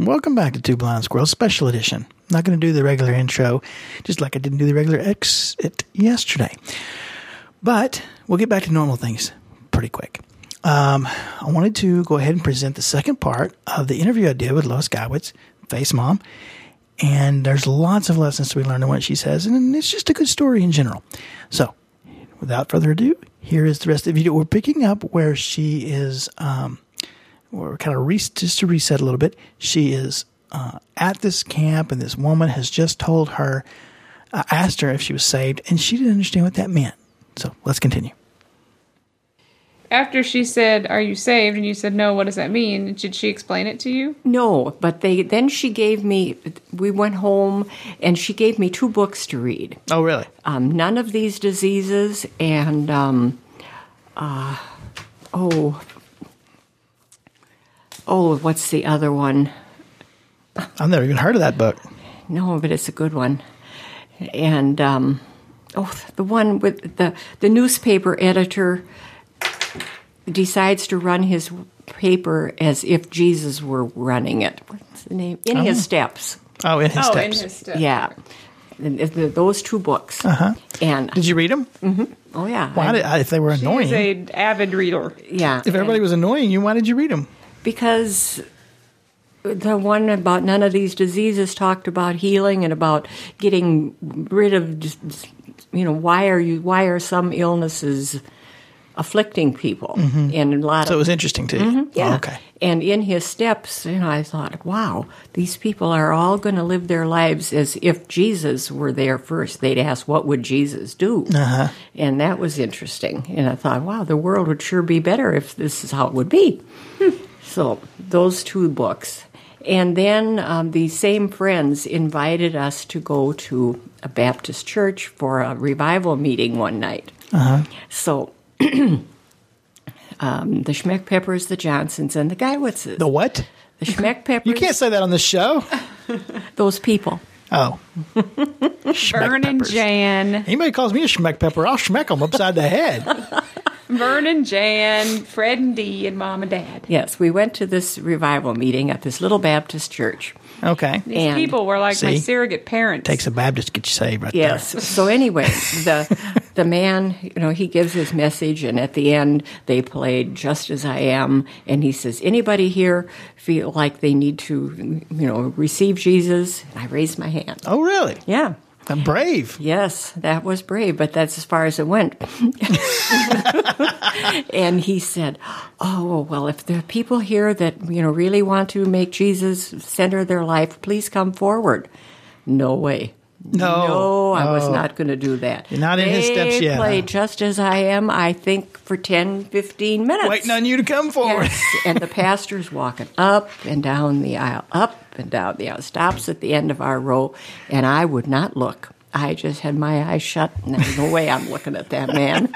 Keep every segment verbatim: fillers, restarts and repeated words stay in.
Welcome back to Two Blind Squirrels Special Edition. Not going to do the regular intro, just like I didn't do the regular exit yesterday. But we'll get back to normal things pretty quick. Um, I wanted to go ahead and present the second part of the interview I did with Lois Gowitz, Face Mom. And there's lots of lessons to be learned in what she says, and it's just a good story in general. So, without further ado, here is the rest of the video. We're picking up where she is, um, or kind of re- just to reset a little bit, she is uh, at this camp, and this woman has just told her, uh, asked her if she was saved, and she didn't understand what that meant. So, let's continue. After she said, "Are you saved?" and you said, "No, what does that mean?" Did she explain it to you? No, but they then she gave me, we went home, and she gave me two books to read. Oh, really? Um, None of These Diseases and, um, uh, oh, oh, what's the other one? I've never even heard of that book. No, but it's a good one. And, um, oh, the one with the, the newspaper editor decides to run his paper as if Jesus were running it. What's the name? In oh. His Steps. Oh, In His oh, Steps. In His Steps. Yeah. And the, those two books. Uh-huh. And did you read them? Mm-hmm. Oh, yeah. Why did, if they were annoying. She's an avid reader. Yeah. If everybody was annoying you, why did you read them? Because the one about None of These Diseases talked about healing and about getting rid of, just, you know, why are you? Why are some illnesses afflicting people? Mm-hmm. And a lot so of, it was interesting to you. Mm-hmm, yeah. Oh, okay. And In His Steps, you know, I thought, wow, these people are all going to live their lives as if Jesus were there first. They'd ask, what would Jesus do? Uh-huh. And that was interesting. And I thought, wow, the world would sure be better if this is how it would be. So those two books. And then um, the same friends invited us to go to a Baptist church for a revival meeting one night. Uh-huh. So um, the Schmeck Peppers, the Johnsons, and the Guywitzes. The what? The Schmeck Peppers. You can't say that on the show. Those people. Oh. Vern and Jan. Anybody calls me a Schmeck Pepper, I'll schmeck them upside the head. Vern and Jan, Fred and Dee, and Mom and Dad. Yes, we went to this revival meeting at this little Baptist church. Okay. These And- people were like my See? surrogate parents. Takes a Baptist to get you saved right Yes. So anyway, the the man, you know, he gives his message, and at the end they played "Just as I Am," and he says, "Anybody here feel like they need to, you know, receive Jesus?" And I raised my hand. there. Oh, really? Yeah. I'm brave. Yes, that was brave, but that's as far as it went. And he said, "Oh, well, if there are people here that, you know, really want to make Jesus center of their life, please come forward." No way. No. No, I was Oh. not going to do that. You're not in his steps They yet, played huh? Just As I Am, I think, for ten, fifteen minutes. Waiting on you to come forward. Yes. And the pastor's walking up and down the aisle, up and down the aisle, stops at the end of our row, and I would not look. I just had my eyes shut, and there's no way I'm looking at that man.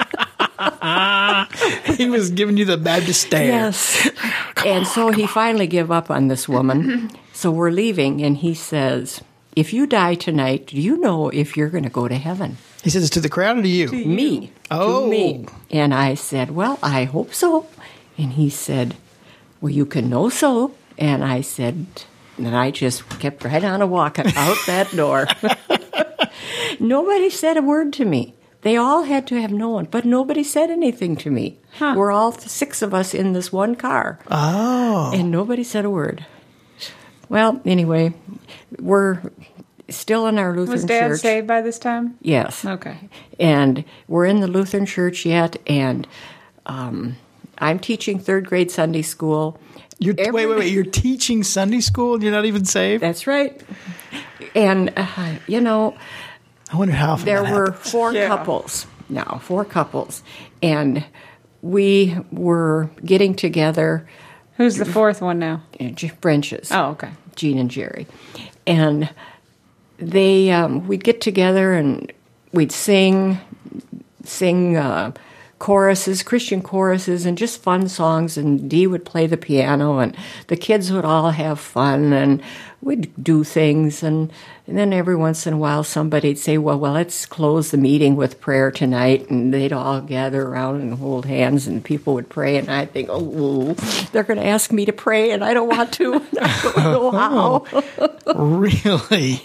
He was giving you the Baptist stare. Yes. And so he finally gave up on this woman. So we're leaving, and he says, "If you die tonight, do you know if you're going to go to heaven?" He says it's to the crowd or to you? Me. Oh. To me. And I said, "Well, I hope so." And he said, "Well, you can know so." And I said, and I just kept right on a walking out that door. Nobody said a word to me. They all had to have known, but nobody said anything to me. Huh. We're all six of us in this one car. Oh. And nobody said a word. Well, anyway, we're still in our Lutheran Was Dad church. saved by this time? Yes. Okay. And we're in the Lutheran church yet, and um, I'm teaching third grade Sunday school. You're, Every- wait, wait, wait. You're teaching Sunday school and you're not even saved? That's right. And, uh, you know, I wonder how often there that were happens. four Yeah. couples. No, four couples. And we were getting together, Who's the fourth one now? uh, J- Frenches. Oh, okay. Gene and Jerry. And they, um, we'd get together and we'd sing, sing uh, choruses, Christian choruses, and just fun songs. And Dee would play the piano, and the kids would all have fun, and we'd do things. And, and then every once in a while, somebody'd say, well, well, let's close the meeting with prayer tonight. And they'd all gather around and hold hands, and people would pray. And I'd think, oh, they're going to ask me to pray, and I don't want to. I don't know how. Really?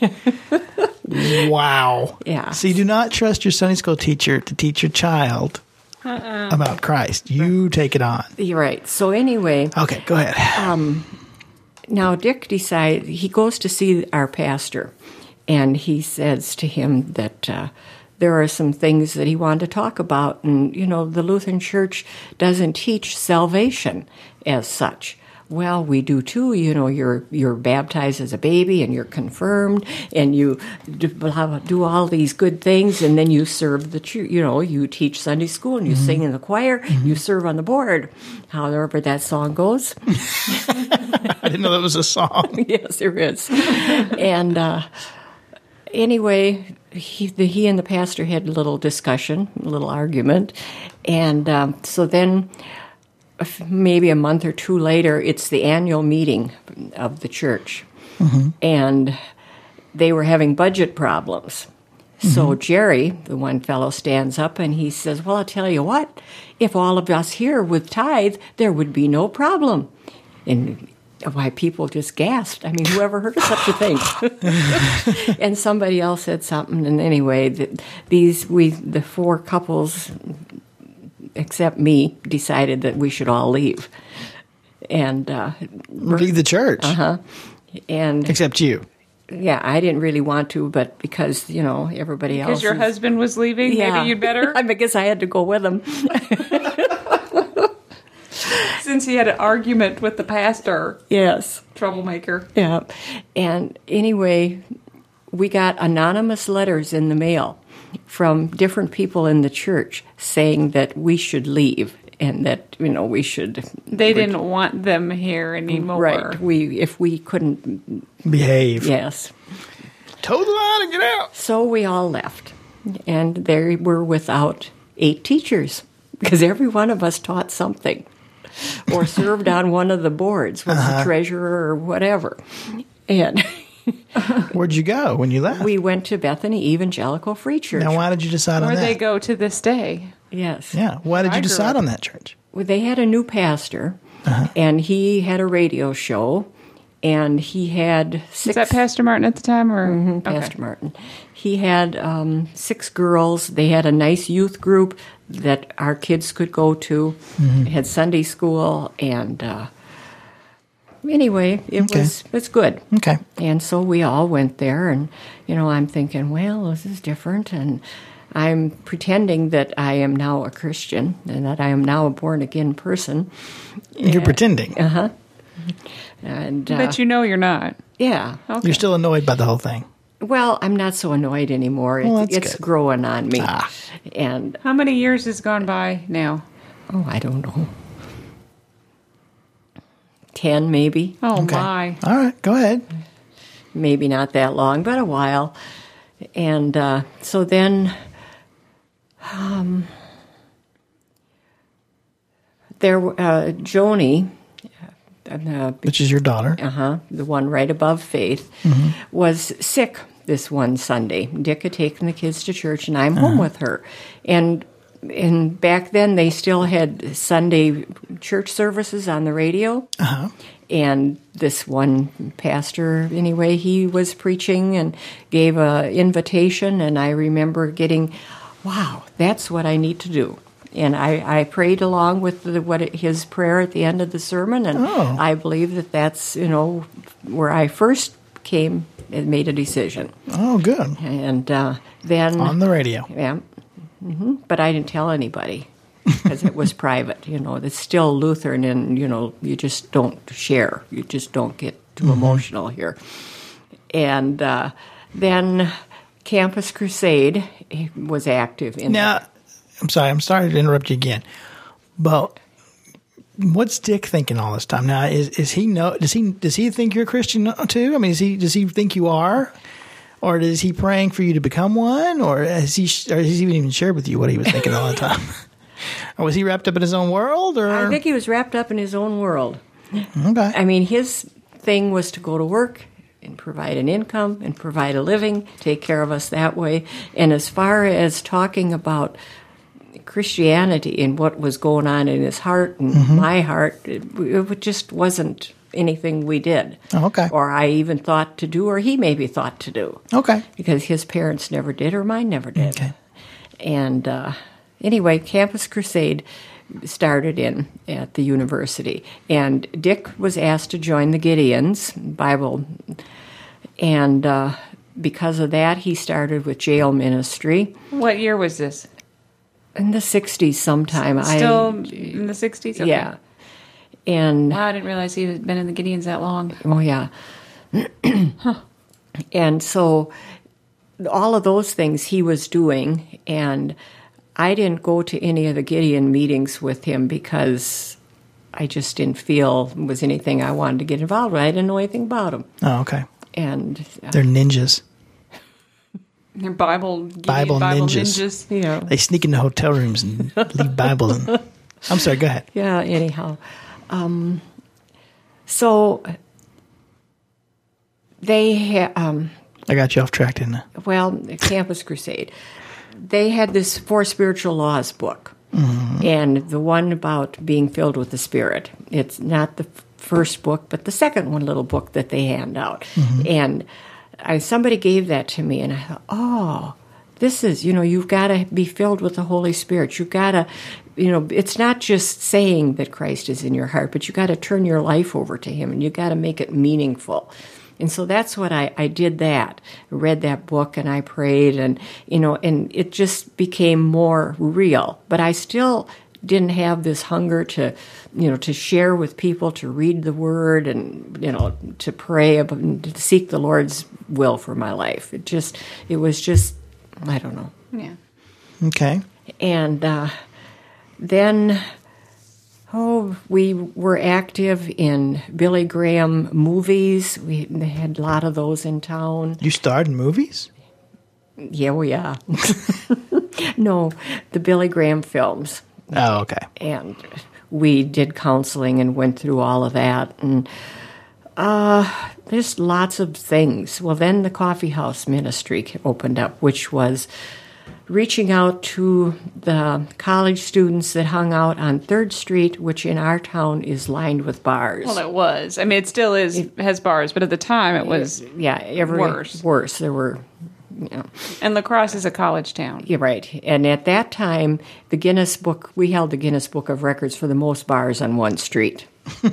Wow. Yeah. So you do not trust your Sunday school teacher to teach your child Uh-uh. about Christ. You take it on. You're right. So anyway, Okay, go ahead. now Dick decides, he goes to see our pastor, and he says to him that uh, there are some things that he wanted to talk about. And, you know, the Lutheran Church doesn't teach salvation as such. Well, we do too. You know, you're you're baptized as a baby, and you're confirmed, and you do, do all these good things, and then you serve the church. You know, you teach Sunday school, and you mm-hmm. sing in the choir, mm-hmm. you serve on the board. However that song goes. I didn't know that was a song. Yes, there is. And uh, anyway, he, the, he and the pastor had a little discussion, a little argument, and um, so then. Maybe a month or two later, it's the annual meeting of the church. Mm-hmm. And they were having budget problems. Mm-hmm. So Jerry, the one fellow, stands up and he says, well, I'll tell you what, if all of us here would tithe, there would be no problem. And why people just gasped. I mean, whoever heard of such a thing? And somebody else said something. And anyway, the, these we the four couples, except me, decided that we should all leave. And uh, leave the church. Uh-huh. And except you. Yeah, I didn't really want to, but because, you know, everybody because else Because your is, husband was leaving, yeah. maybe you'd better? I guess I had to go with him. Since he had an argument with the pastor. Yes. Troublemaker. Yeah. And anyway, we got anonymous letters in the mail from different people in the church saying that we should leave and that, you know, we should... They didn't want them here anymore. Right. We, if we couldn't... Behave. Yes. Toe the line and get out. So we all left. And they were without eight teachers because every one of us taught something or served on one of the boards, was uh-huh. the treasurer or whatever. And... Where'd you go when you left? We went to Bethany Evangelical Free Church. Now, why did you decide Where on that? Where they go to this day. Yes. Yeah. Why did I you decide up. on that church? Well, they had a new pastor, uh-huh. and he had a radio show, and he had six... Was that Pastor Martin at the time? or mm-hmm, okay. Pastor Martin. He had um, six girls. They had a nice youth group that our kids could go to. Mm-hmm. They had Sunday school, and... Uh, Anyway, it okay. was it's good. Okay. And so we all went there, and, you know, I'm thinking, well, this is different, and I'm pretending that I am now a Christian and that I am now a born-again person. You're and, pretending. Uh-huh. And, uh, but you know you're not. Yeah. Okay. You're still annoyed by the whole thing. Well, I'm not so annoyed anymore. Well, it's that's it's good. growing on me. Ah. And how many years has gone by now? Oh, I don't know. Ten, maybe. Oh, okay. my. All right, go ahead. Maybe not that long, but a while. And uh, so then um, there, uh, Joni, uh, which is your daughter, uh-huh, the one right above Faith, mm-hmm. was sick this one Sunday. Dick had taken the kids to church, and I'm uh-huh. home with her. And And back then, they still had Sunday church services on the radio. Uh-huh. And this one pastor, anyway, he was preaching and gave an invitation. And I remember getting, wow, that's what I need to do. And I, I prayed along with the, what it, his prayer at the end of the sermon. And oh. I believe that that's, you know, where I first came and made a decision. Oh, good. And uh, then... On the radio. Yeah. Mm-hmm. But I didn't tell anybody because it was private. You know, it's still Lutheran, and you know, you just don't share. You just don't get too mm-hmm. emotional here. And uh, then Campus Crusade was active. In now, that. I'm sorry. I'm sorry to interrupt you again, but what's Dick thinking all this time? Now, is is he know? Does he does he think you're a Christian too? I mean, is he does he think you are? Or is he praying for you to become one? Or has he, or has he even shared with you what he was thinking all the time? Or was he wrapped up in his own world? Or I think he was wrapped up in his own world. okay. I mean, his thing was to go to work and provide an income and provide a living, take care of us that way. And as far as talking about Christianity and what was going on in his heart and mm-hmm. my heart, it, it just wasn't anything we did. Oh, okay. Or I even thought to do, or he maybe thought to do. Okay. Because his parents never did, or mine never did. Okay. And uh, anyway, Campus Crusade started in at the university. And Dick was asked to join the Gideons Bible. And uh, because of that, he started with jail ministry. What year was this? In the sixties sometime. Still I, in the sixties? Okay. Yeah. And wow, I didn't realize he had been in the Gideons that long. Oh, yeah. huh. And so all of those things he was doing, and I didn't go to any of the Gideon meetings with him because I just didn't feel it was anything I wanted to get involved with. I didn't know anything about them. Oh, okay. And uh, they're ninjas. They're Bible Gideon, Bible, Bible ninjas. ninjas. You know. They sneak into hotel rooms and leave Bibles. And, I'm sorry, go ahead. Yeah, anyhow. Um, so they ha- um, I got you off track, didn't I? Well, Campus Crusade. They had this Four Spiritual Laws book, mm-hmm. and the one about being filled with the Spirit. It's not the f- first book, but the second one little book that they hand out. Mm-hmm. And I, somebody gave that to me, and I thought, oh, this is, you know, you've got to be filled with the Holy Spirit. You've got to, you know, it's not just saying that Christ is in your heart, but you got to turn your life over to Him, and you got to make it meaningful. And so that's what I, I did that. I read that book and I prayed, and, you know, and it just became more real. But I still didn't have this hunger to, you know, to share with people, to read the Word and, you know, to pray, about, to seek the Lord's will for my life. It just, it was just, I don't know. Yeah. Okay. And uh, then... Oh, we were active in Billy Graham movies. We they had a lot of those in town. You starred in movies? Yeah, well, yeah. No, the Billy Graham films. Oh, okay. And we did counseling and went through all of that. And uh, there's lots of things. Well, then the coffee house ministry opened up, which was reaching out to the college students that hung out on third Street, which in our town is lined with bars. Well, it was. I mean, it still is, it has bars, but at the time it was yeah, every, worse. Worse. There were, you know. And La Crosse is a college town. Yeah, right. And at that time, the Guinness Book, we held the Guinness Book of Records for the most bars on one street.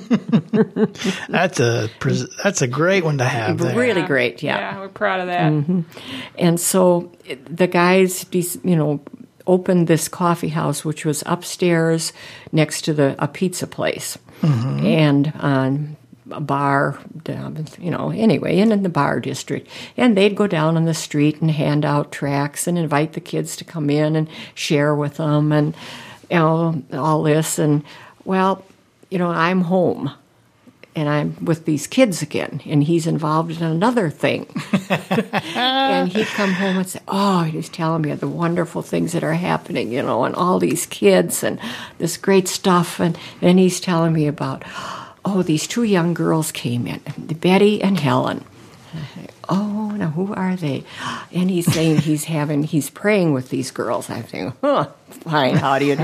That's a that's a great one to have there. Really great, yeah. Yeah, we're proud of that. Mm-hmm. And so the guys, you know, opened this coffee house, which was upstairs next to the a pizza place, mm-hmm. and on a bar, you know, anyway, and in the bar district. And they'd go down on the street and hand out tracts and invite the kids to come in and share with them and, you know, all this. And, well, you know, I'm home, and I'm with these kids again, and he's involved in another thing. And he'd come home and say, oh, he's telling me the wonderful things that are happening, you know, and all these kids and this great stuff. And then he's telling me about, oh, these two young girls came in, Betty and Helen. Oh, now who are they? And he's saying he's having, he's praying with these girls. I'm thinking, huh, fine, how do you do?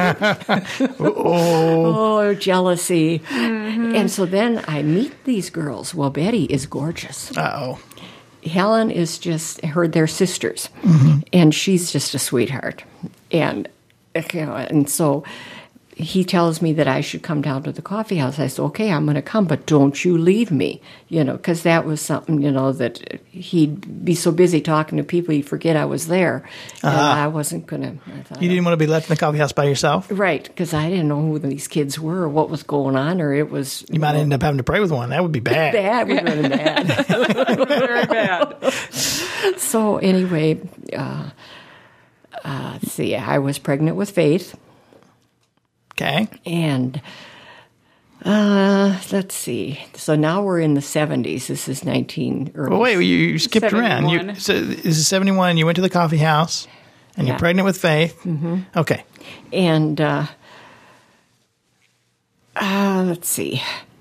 Oh, jealousy. Mm-hmm. And so then I meet these girls. Well, Betty is gorgeous. Uh-oh. Helen is just, her, they're sisters. Mm-hmm. And she's just a sweetheart. And, you know, and so he tells me that I should come down to the coffee house. I said, okay, I'm going to come, but don't you leave me, you know, because that was something, you know, that he'd be so busy talking to people, he'd forget I was there, and uh, I wasn't going to. You didn't want to be left in the coffee house by yourself? Right, because I didn't know who these kids were or what was going on, or it was... You, you might know, end up having to pray with one. That would be bad. Bad, would yeah. be bad. Very bad. So anyway, uh, uh, let's see, I was pregnant with Faith. Okay. And uh, let's see. So now we're in the seventies. This is nineteen. Well, wait, you, you skipped around. You, so this is seventy-one. You went to the coffee house, And Yeah. you're pregnant with Faith. Mm-hmm. Okay. And uh, uh, let's see.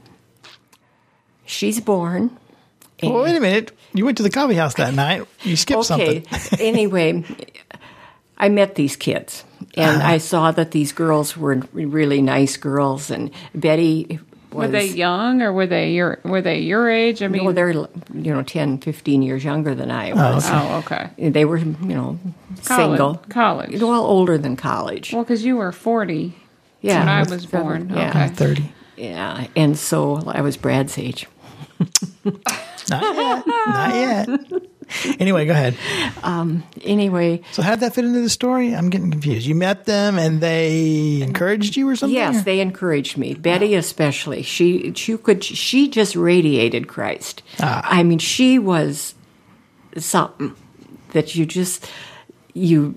She's born. Well, wait a minute. You went to the coffee house that night. You skipped Okay. something. Anyway, I met these kids, and Uh-huh. I saw that these girls were really nice girls, and Betty was. Were they young or were they your were they your age? I mean, No, they're, you know, ten, fifteen years younger than I was. oh, okay. They were, you know, College, single. college. Well, older than college. Well, because you were forty Yeah. when I was Seven- born. yeah. Okay. thirty. Yeah, and so I was Brad's age. Not yet. Not yet. Anyway, go ahead. Anyway, So how did that fit into the story? I'm getting confused. You met them and they encouraged you or something? yes, or- they encouraged me. Betty especially. She she could she just radiated Christ. Ah. I mean, she was something that you just you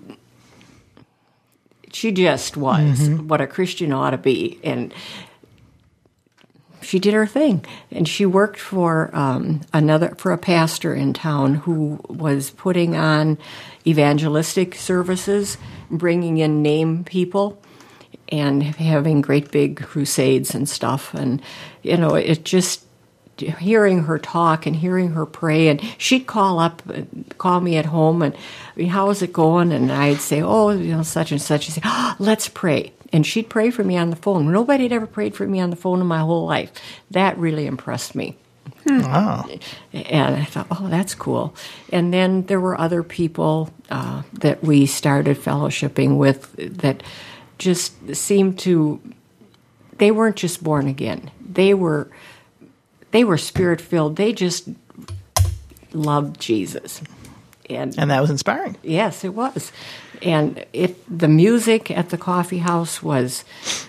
she just was Mm-hmm. what a Christian ought to be, and she did her thing, and she worked for um, another for a pastor in town who was putting on evangelistic services, bringing in name people, and having great big crusades and stuff. And you know, it just hearing her talk and hearing her pray, and she'd call up, call me at home, and I mean, how is it going? And I'd say, oh, you know, such and such. She'd say, oh, let's pray. And she'd pray for me on the phone. Nobody had ever prayed for me on the phone in my whole life. That really impressed me. Wow. And I thought, oh, that's cool. And then there were other people uh, that we started fellowshipping with that just seemed to, they weren't just born again. They were, they were spirit filled. They just loved Jesus. And And that was inspiring. yes, it was. And it the music at the coffee house was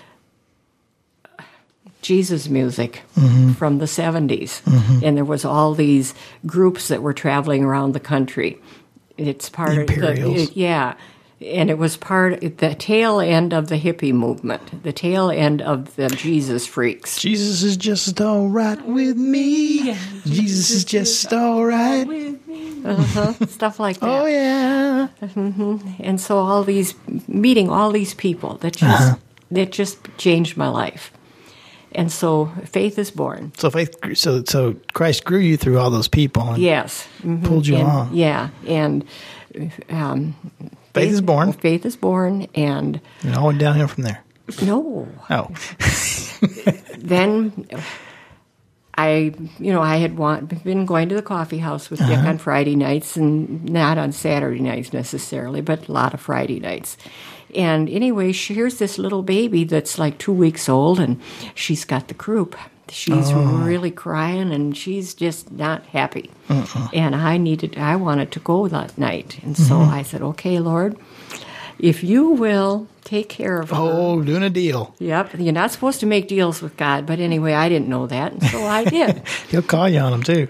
Jesus music from the seventies. And there was all these groups that were traveling around the country. It's part The of the Imperials. it- yeah. And it was part the tail end of the hippie movement, the tail end of the Jesus freaks. Jesus is just all right with me. Jesus is just all right. Uh-huh, stuff like that. Oh, yeah. And so all these meeting all these people that just Uh-huh. that just changed my life. And so faith is born. So faith, so so Christ grew you through all those people and Yes. Mhm. pulled you And- along. Yeah. And um, Faith is born. Faith is born. And And all went downhill from there. no. Oh, Then I, you know, I had want, been going to the coffee house with Dick on Friday nights, and not on Saturday nights necessarily, but a lot of Friday nights. And anyway, she, here's this little baby that's like two weeks old, and she's got the croup. She's really crying, and she's just not happy. And I needed, I wanted to go that night, and so I said, "Okay, Lord, if you will take care of her." oh, doing a deal. Yep, you're not supposed to make deals with God, but anyway, I didn't know that, and so I did. He'll call you on them too.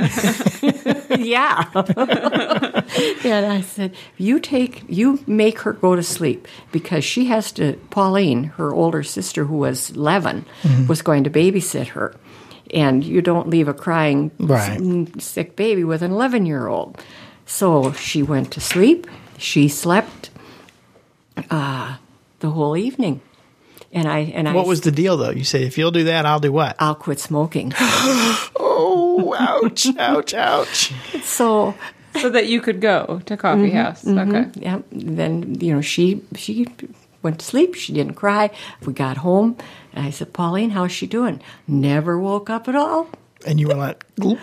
Yeah. And I said, you take, you make her go to sleep, because she has to, Pauline, her older sister who was eleven, was going to babysit her. And you don't leave a crying Right. s- sick baby with an eleven-year-old. So she went to sleep. She slept uh, the whole evening. And I, and I, What was the deal, though? You said, if you'll do that, I'll do what? I'll quit smoking. Oh, ouch, ouch, ouch. So So that you could go to coffee house. Okay. yeah, then you know she she went to sleep. She didn't cry. We got home, and I said, "Pauline, how's she doing?" Never woke up at all. And you were like, gloop.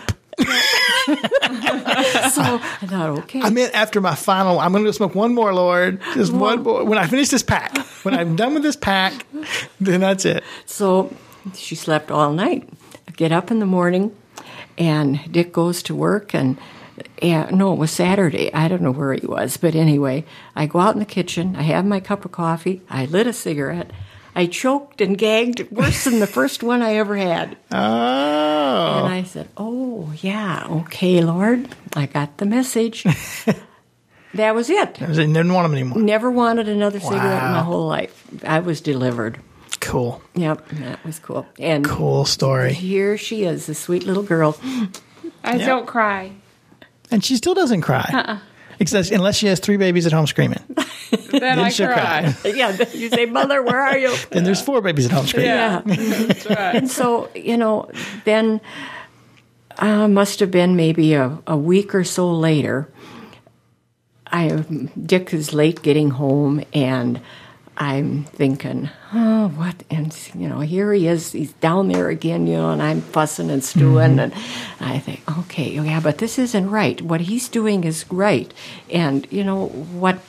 So I thought, okay, I meant after my final, I'm going to go smoke one more, Lord. Just one more. When I finish this pack, when I'm done with this pack, then that's it. so she slept all night. I get up in the morning, and Dick goes to work, and yeah, no, it was Saturday. I don't know where he was, but anyway, I go out in the kitchen. I have my cup of coffee. I lit a cigarette. I choked and gagged worse than the first one I ever had. Oh. And I said, oh, yeah, okay, Lord, I got the message. That was it. I didn't want them anymore. Never wanted another cigarette in my Wow. whole life. I was delivered. Cool. Yep, that was cool. And Cool story. here she is, the sweet little girl. I Yeah. don't cry. And she still doesn't cry. Uh-uh. Except, unless she has three babies at home screaming. Then I she'll cry. Yeah, you say, Mother, where are you? Then there's four babies at home screaming. Yeah, that's right. And so, you know, then uh, must have been maybe a, a week or so later. I Dick is late getting home, and I'm thinking, oh, what? And, you know, here he is. He's down there again, you know, and I'm fussing and stewing. Mm-hmm. And I think, okay, yeah, but this isn't right. What he's doing is right. And, you know, what?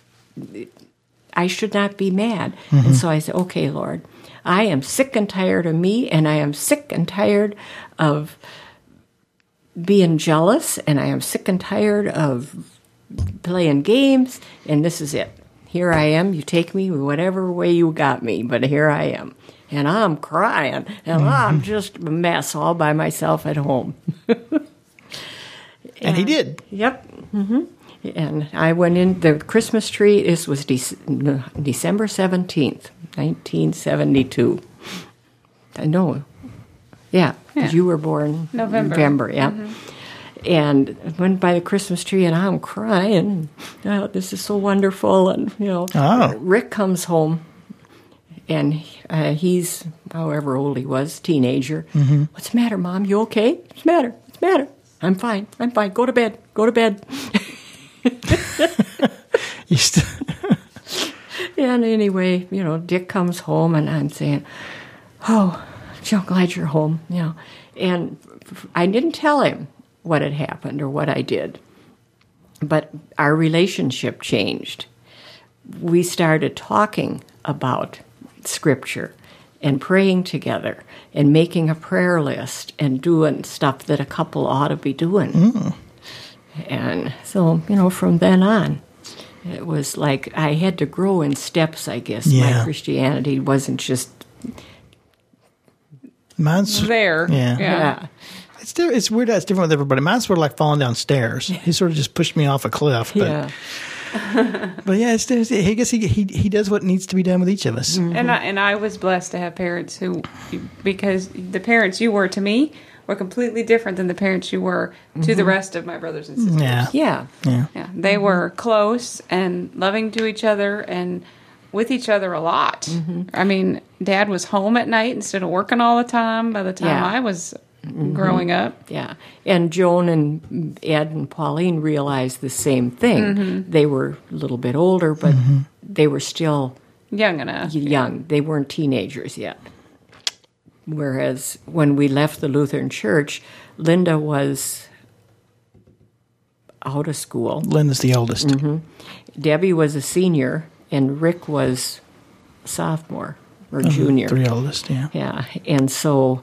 I should not be mad. Mm-hmm. And so I said, okay, Lord, I am sick and tired of me, and I am sick and tired of being jealous, and I am sick and tired of playing games, and this is it. Here I am. You take me whatever way you got me, but here I am. And I'm crying, and mm-hmm. I'm just a mess all by myself at home. and, and he did. Yep. Mm-hmm. And I went in, the Christmas tree, this was De- December seventeenth, nineteen seventy-two. I know. Yeah, because Yeah. you were born November. November, yeah. Mm-hmm. And I went by the Christmas tree, and I'm crying. Oh, this is so wonderful. And, you know, Oh. Rick comes home, and uh, he's, however old he was, teenager. Mm-hmm. What's the matter, Mom? You okay? What's the matter? What's the matter? I'm fine. I'm fine. Go to bed. Go to bed. You st- And anyway, you know, Dick comes home, and I'm saying, oh, I'm glad you're home, you know. And I didn't tell him what had happened or what I did, but our relationship changed. We started talking about Scripture and praying together and making a prayer list and doing stuff that a couple ought to be doing. Mm. And so, you know, from then on, it was like I had to grow in steps, I guess. Yeah. My Christianity wasn't just... Mine's There. Yeah. Yeah. Yeah. It's di- it's weird. How it's different with everybody. Mine's sort of like falling down stairs. He sort of just pushed me off a cliff. But, Yeah. but yeah, it's, it's, I guess he, he he does what needs to be done with each of us. Mm-hmm. And I and I was blessed to have parents who, because the parents you were to me were completely different than the parents you were to the rest of my brothers and sisters. Yeah. Yeah. Yeah. Yeah, they were close and loving to each other and with each other a lot. Mm-hmm. I mean, Dad was home at night instead of working all the time by the time Yeah. I was growing up. Yeah. And Joan and Ed and Pauline realized the same thing. Mm-hmm. They were a little bit older, but they were still Young enough. young. They weren't teenagers yet. Whereas when we left the Lutheran Church, Linda was out of school. Linda's the oldest. Debbie was a senior, and Rick was a sophomore or junior. Three oldest, yeah. Yeah, and so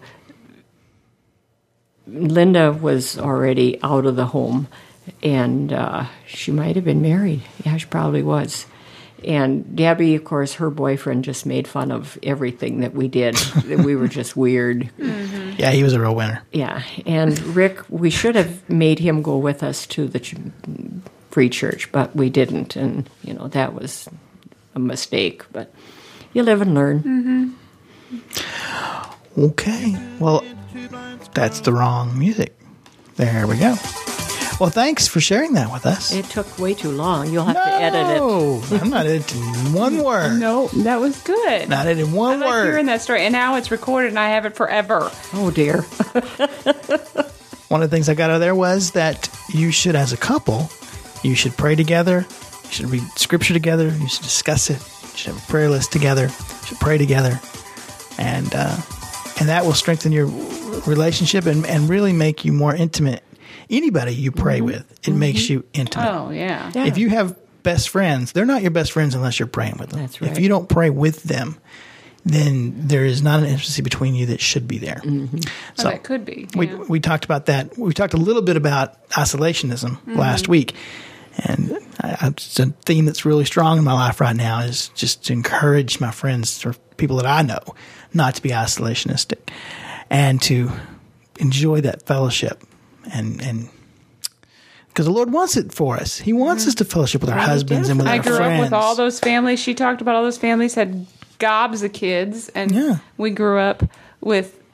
Linda was already out of the home, and uh, she might have been married. Yeah, she probably was. And Debbie, of course, her boyfriend just made fun of everything that we did. That we were just weird. Yeah, he was a real winner. Yeah, and Rick, we should have made him go with us to the ch- free church, but we didn't, and, you know, that was a mistake. But you live and learn. Mm-hmm. Okay. Well, that's the wrong music. There we go. Well, thanks for sharing that with us. It took way too long. You'll have no, to edit it. I'm not editing one word. No, that was good. Not editing one I like word. hearing that story, and now it's recorded, and I have it forever. Oh, dear. One of the things I got out of there was that you should, as a couple, you should pray together. You should read Scripture together. You should discuss it. You should have a prayer list together. You should pray together. And uh, and that will strengthen your relationship and, and really make you more intimate. Anybody you pray Mm-hmm. with, it mm-hmm. makes you intimate. Oh, yeah. Yeah. If you have best friends, they're not your best friends unless you're praying with them. That's right. If you don't pray with them, then there is not an intimacy between you that should be there. Mm-hmm. Oh, that could be. We yeah. we talked about that. We talked a little bit about isolationism Mm-hmm. last week, and I, it's a theme that's really strong in my life right now. Is just to encourage my friends or people that I know not to be isolationistic, and to enjoy that fellowship, and and because the Lord wants it for us. He wants Mm-hmm. us to fellowship with our husbands and with I our grew friends. up with all those families. She talked about all those families had gobs of kids, and Yeah. we grew up with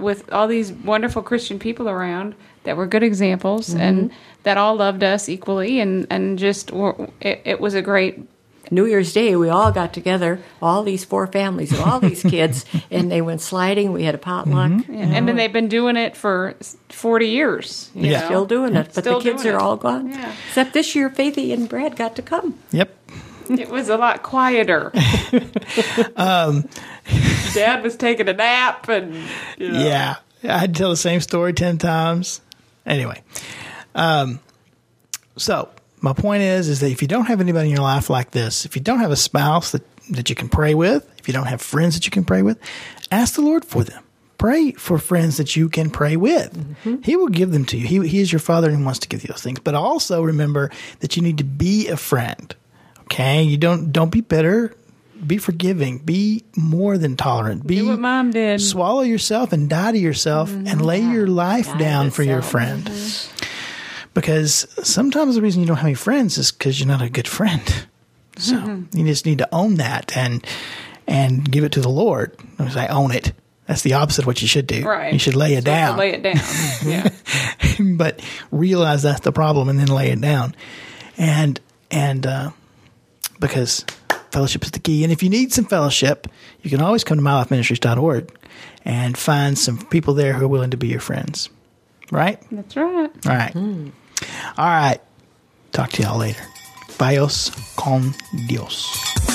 with all these wonderful Christian people around that were good examples mm-hmm. and that all loved us equally, and and just were, it, it was a great. New Year's Day, we all got together, all these four families and all these kids, and they went sliding. We had a potluck. Mm-hmm. Yeah. And then they've been doing it for forty years. You yeah. know? Still doing it, but Still the kids are it. all gone. Yeah. Except this year, Faithy and Brad got to come. Yep. It was a lot quieter. um, Dad was taking a nap, and you know. Yeah, I had to tell the same story ten times. Anyway, um, so my point is, is that if you don't have anybody in your life like this, if you don't have a spouse that, that you can pray with, if you don't have friends that you can pray with, ask the Lord for them. Pray for friends that you can pray with. Mm-hmm. He will give them to you. He, he is your Father, and He wants to give you those things. But also remember that you need to be a friend. Okay, you don't don't be bitter. Be forgiving. Be more than tolerant. Be Do what Mom did. Swallow yourself and die to yourself, mm-hmm. and lay your life die down for your friend. Mm-hmm. Because sometimes the reason you don't have any friends is because you're not a good friend. So mm-hmm. you just need to own that and and give it to the Lord. I own it. That's the opposite of what you should do. Right. You should lay it down. Lay it down. Yeah. But realize that's the problem, and then lay it down. And and uh, because fellowship is the key. And if you need some fellowship, you can always come to my life ministries dot org and find some people there who are willing to be your friends. Right? That's right. All right. Mm. All right. Talk to y'all later. Vayos con Dios.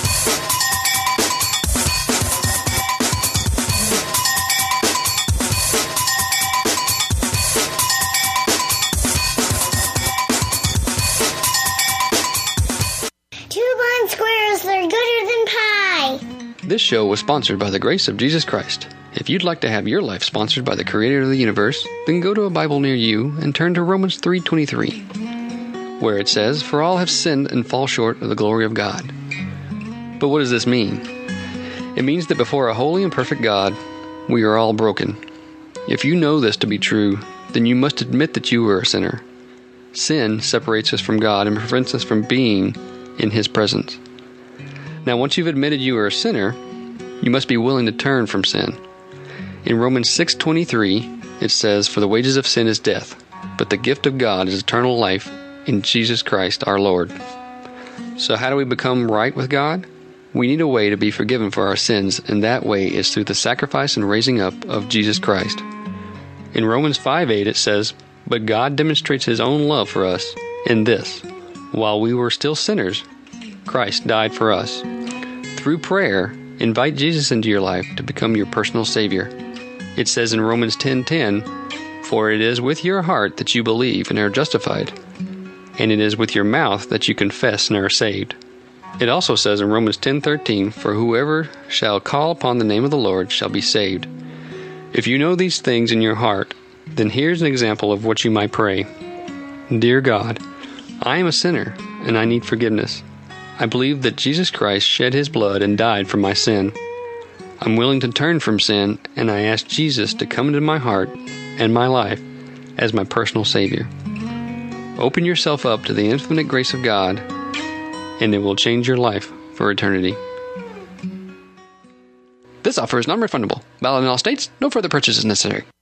This show was sponsored by the grace of Jesus Christ. If you'd like to have your life sponsored by the Creator of the universe, then go to a Bible near you and turn to Romans three twenty-three, where it says, "For all have sinned and fall short of the glory of God." But what does this mean? It means that before a holy and perfect God, we are all broken. If you know this to be true, then you must admit that you are a sinner. Sin separates us from God and prevents us from being in His presence. Now, once you've admitted you are a sinner, you must be willing to turn from sin. In Romans six twenty-three, it says, "For the wages of sin is death, but the gift of God is eternal life in Jesus Christ our Lord." So how do we become right with God? We need a way to be forgiven for our sins, and that way is through the sacrifice and raising up of Jesus Christ. In Romans five eight, it says, "But God demonstrates His own love for us in this: while we were still sinners, Christ died for us." Through prayer, invite Jesus into your life to become your personal Savior. It says in Romans ten ten, "For it is with your heart that you believe and are justified, and it is with your mouth that you confess and are saved." It also says in Romans ten thirteen, "For whoever shall call upon the name of the Lord shall be saved." If you know these things in your heart, then here's an example of what you might pray. Dear God, I am a sinner, and I need forgiveness. I believe that Jesus Christ shed His blood and died for my sin. I'm willing to turn from sin, and I ask Jesus to come into my heart and my life as my personal Savior. Open yourself up to the infinite grace of God, and it will change your life for eternity. This offer is non-refundable. Valid in all states. No further purchase is necessary.